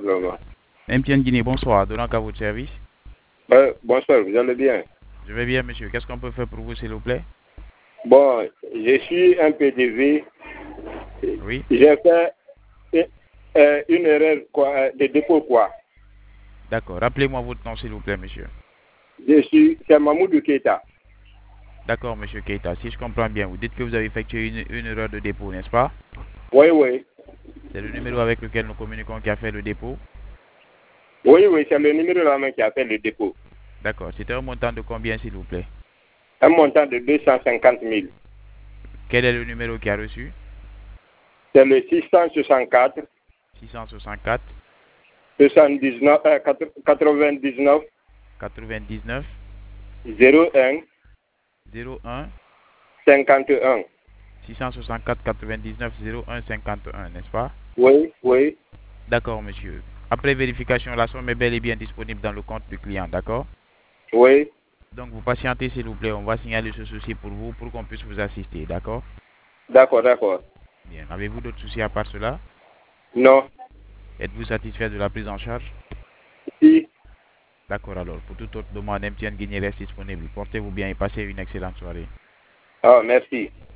vraiment. MTN Guinée, bonsoir. Donnant qu'à votre service. Bonsoir, vous allez bien? Je vais bien, monsieur. Qu'est-ce qu'on peut faire pour vous, s'il vous plaît? Bon, je suis un PDV. Oui. J'ai fait une erreur de dépôt, quoi. D'accord. Rappelez-moi votre nom, s'il vous plaît, monsieur. C'est Mamoudou Keita. D'accord, monsieur Keita. Si je comprends bien, vous dites que vous avez effectué une erreur de dépôt, n'est-ce pas? Oui, oui. C'est le numéro avec lequel nous communiquons qui a fait le dépôt? Oui, oui, c'est le numéro là même qui a fait le dépôt. D'accord. C'était un montant de combien, s'il vous plaît? Un montant de 250 000. Quel est le numéro qui a reçu? C'est le 664 664 99 99 99 01 01 51. 664 99 01 51, n'est-ce pas? Oui, oui. D'accord, monsieur. Après vérification, la somme est bel et bien disponible dans le compte du client, d'accord? Oui. Donc, vous patientez, s'il vous plaît. On va signaler ce souci pour vous, pour qu'on puisse vous assister, d'accord? D'accord, d'accord. Bien. Avez-vous d'autres soucis à part cela? Non. Êtes-vous satisfait de la prise en charge? Si. D'accord, alors. Pour toute autre demande, MTN Guinée reste disponible. Portez-vous bien et passez une excellente soirée. Ah, merci.